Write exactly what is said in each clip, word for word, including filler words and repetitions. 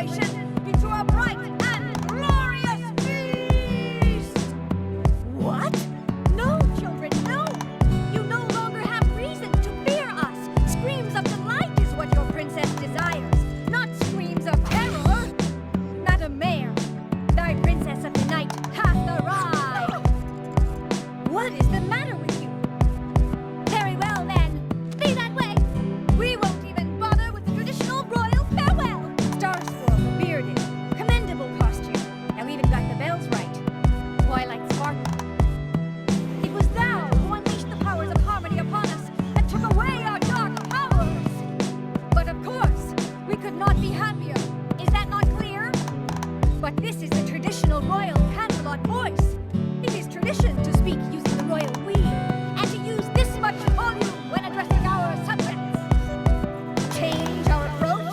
celebration into a bright and glorious feast! What? No, children, no! You no longer have reason to fear us. Screams of delight is what your princess desires, not screams of terror. Madam Mayor, thy princess of the night hath arrived. What is the matter with you? Very well, then. Be that way. We won't even bother with the traditional royal farewell. Star Squirrel, the bearded, commendable costume. Thou even got the bells right. Twilight Sparkle. It was thou who unleashed the powers of harmony upon us and took away our dark powers. But of course, we could not be happier. Is that not clear? But this is the traditional royal Canterlot voice. It is tradition to speak using the royal we, and to use this much volume when addressing our subjects. Change our approach?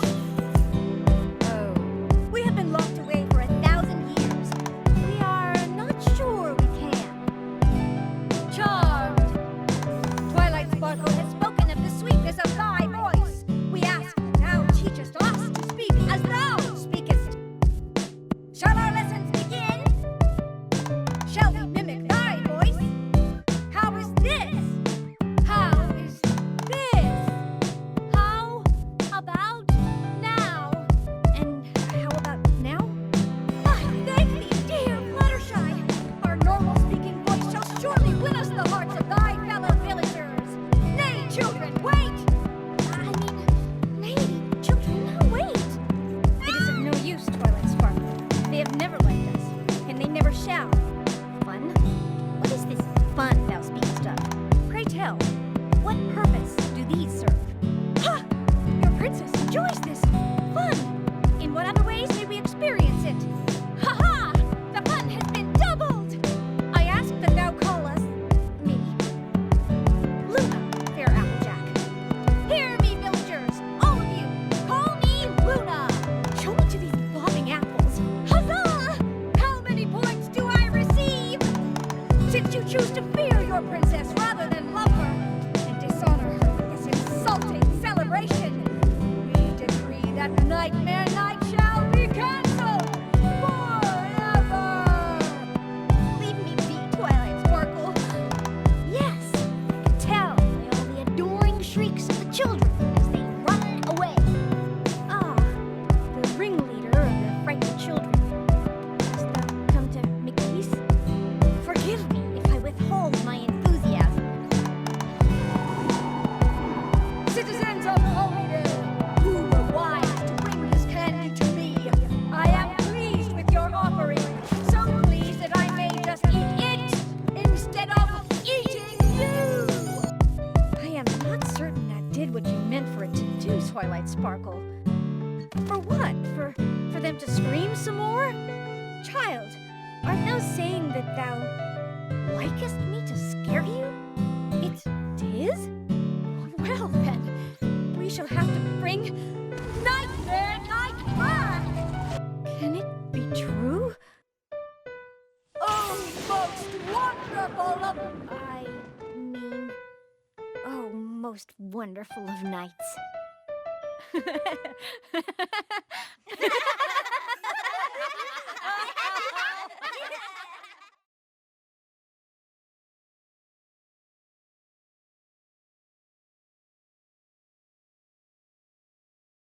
Oh, we have been locked away for a thousand years. We are not sure we can. Charmed. Twilight Sparkle has spoken of the sweetness of thy voice. We ask that thou teachest us to speak as thou speakest. Shall our lessons begin? Shall we mimic thy voice? How is this? How is this? How about now? And how about now? Ah, thank thee, dear Fluttershy. Our normal speaking voice shall surely win us the hearts of thy fellow villagers. Nay, children, wait! I mean, nay, children, now wait. It is of no use, Twilight Sparkle. They have never liked us, and they never shall. Fun? What is this fun thou speakest of? Pray tell, what purpose do these serve? Ha! Your princess enjoys this fun! In what other ways may we experience it? Ha ha! The fun has been doubled! I ask that thou call us, me, Luna, fair Applejack. Hear me, villagers, all of you, call me Luna! Show me to these bobbing apples. Huzzah! How many points do I receive? Since you choose to fear your princess rather than love her, and dishonor her with this insulting celebration, we decree that Nightmare Night shall be cancelled forever! Leave me be, Twilight Sparkle. Yes, I can tell by all the adoring shrieks of the children as they run away. Ah, the ringleader of the frightened children. Hast thou come to make peace? Forgive me if I withhold my enthusiasm. Citizens of Holyday, who were wise to bring this candy to me, I am pleased with your offering. So pleased that I may just eat it instead of eating you. I am not certain that did what you meant for it to do, Twilight Sparkle. For what? For for them to scream some more? Child, art thou saying that thou likest me to scare you? It is? Well then, we shall have to bring Nightmare Night back! Can it be true? Oh, most wonderful of... I mean... Oh, most wonderful of nights.